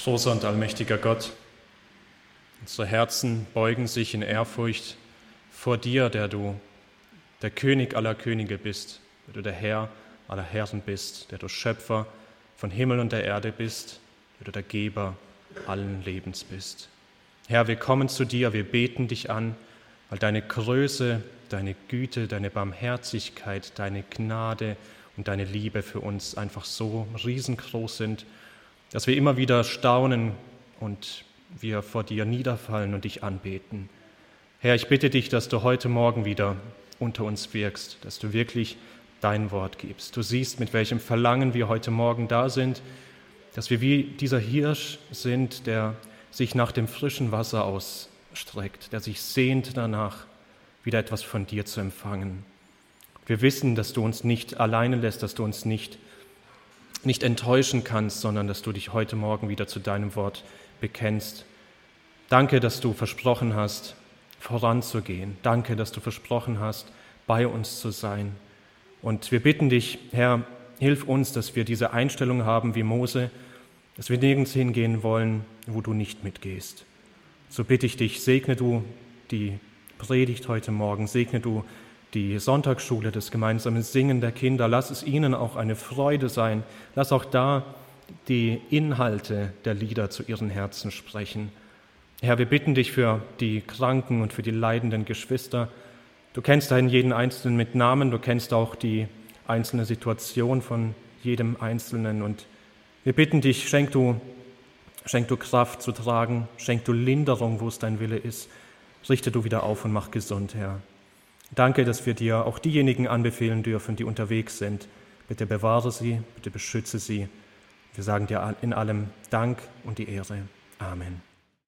Großer und allmächtiger Gott, unsere Herzen beugen sich in Ehrfurcht vor dir, der du der König aller Könige bist, der du der Herr aller Herren bist, der du Schöpfer von Himmel und der Erde bist, der du der Geber allen Lebens bist. Herr, wir kommen zu dir, wir beten dich an, weil deine Größe, deine Güte, deine Barmherzigkeit, deine Gnade und deine Liebe für uns einfach so riesengroß sind, dass wir immer wieder staunen und wir vor dir niederfallen und dich anbeten. Herr, ich bitte dich, dass du heute Morgen wieder unter uns wirkst, dass du wirklich dein Wort gibst. Du siehst, mit welchem Verlangen wir heute Morgen da sind, dass wir wie dieser Hirsch sind, der sich nach dem frischen Wasser ausstreckt, der sich sehnt danach, wieder etwas von dir zu empfangen. Wir wissen, dass du uns nicht alleine lässt, dass du uns nicht enttäuschen kannst, sondern dass du dich heute Morgen wieder zu deinem Wort bekennst. Danke, dass du versprochen hast, voranzugehen. Danke, dass du versprochen hast, bei uns zu sein. Und wir bitten dich, Herr, hilf uns, dass wir diese Einstellung haben wie Mose, dass wir nirgends hingehen wollen, wo du nicht mitgehst. So bitte ich dich, segne du die Predigt heute Morgen, segne du die Sonntagsschule, das gemeinsame Singen der Kinder, lass es ihnen auch eine Freude sein, lass auch da die Inhalte der Lieder zu ihren Herzen sprechen. Herr, wir bitten dich für die Kranken und für die leidenden Geschwister. Du kennst einen jeden Einzelnen mit Namen, du kennst auch die einzelne Situation von jedem Einzelnen und wir bitten dich, schenk du Kraft zu tragen, schenk du Linderung, wo es dein Wille ist, richte du wieder auf und mach gesund, Herr. Danke, dass wir dir auch diejenigen anbefehlen dürfen, die unterwegs sind. Bitte bewahre sie, bitte beschütze sie. Wir sagen dir in allem Dank und die Ehre. Amen.